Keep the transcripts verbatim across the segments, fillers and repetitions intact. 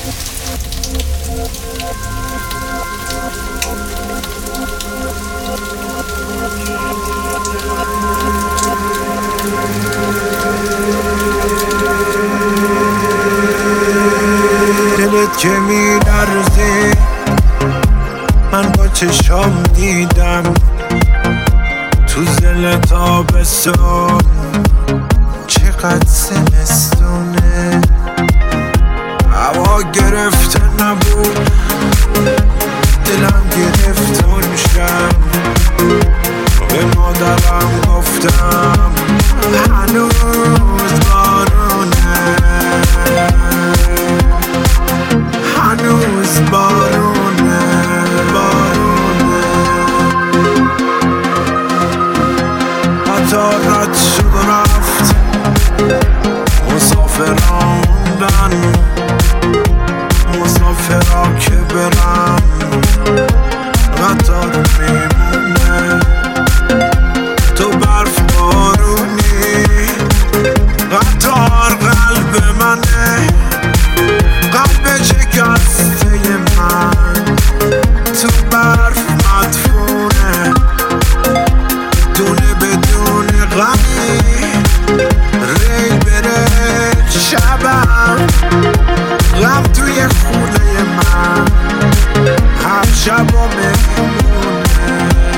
دلت که میلرزی من با چشام دیدم تو زل تابستون چقدر زمستونه هوا گرفته نبود دلم گرفتون شم به مادرم گفتم هنوز بارونه هنوز بارونه بارونه قطار رد شد و رفت مسافران موندن مسافرها که برن قطار میمونه تو برف بارونی قطار قلب منه قلب شکسته من تو برف مدفونه دونه بدون غمی ریل بره شبم غم توی خونه من هم شب و میمونه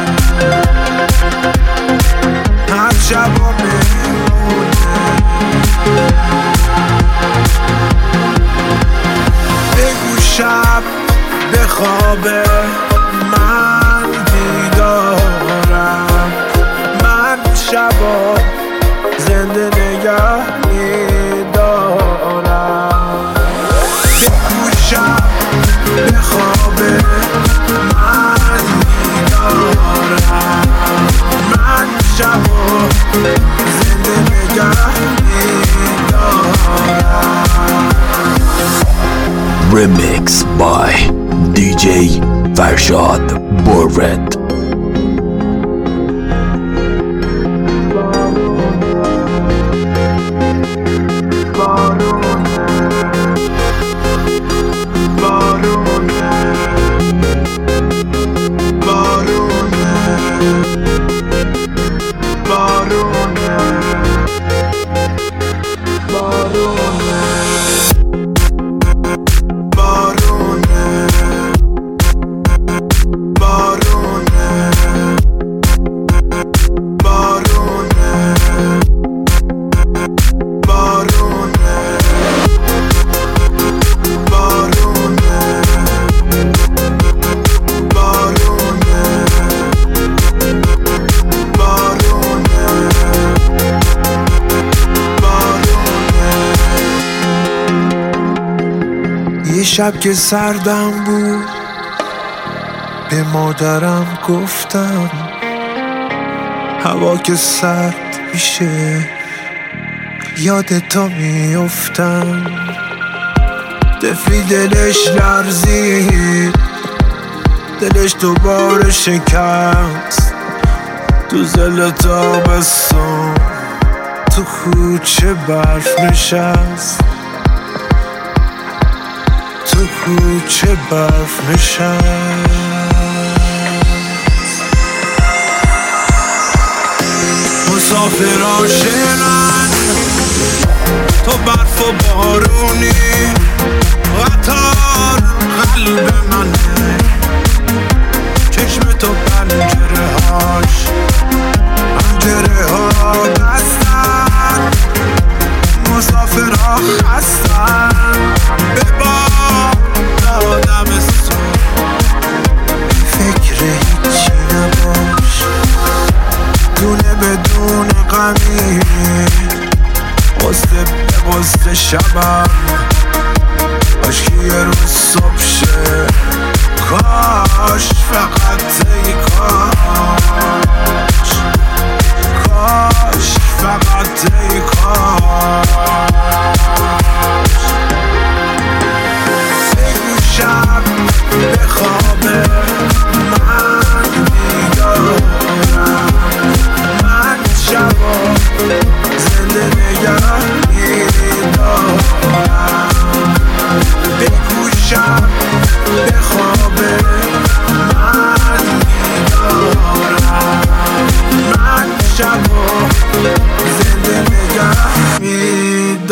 هم شب و میمونه بگو شب بخوابه من بیدارم من شبا زنده نگه میدارم بگو شب بخوابه من بیدارم من شبا زنده نگه میدارم. Remix by دی جی فرشاد بورد. شب که سردم بود به مادرم گفتم هوا که سرد میشه یاد تو میافتم طفلی دلش لرزید دلش دوباره شکست تو زل تابستون تو کوچه برف نشست تو کوچه برف نشست مسافران شنن تو برف و بارونی قطار قلب منه چشم تو پنجره هاش پنجره ها بستن مسافرها خستن به باد دادم سو فکر هیچی نباش دونه بدون غمی قصد به قصد شبم کاش که یه روز صبح شه کاش فقط ای کاش کاش فقط ای کاش بگو شب بخوابه من بیدارم من شبا زنده نگه میدارم بگو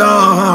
داد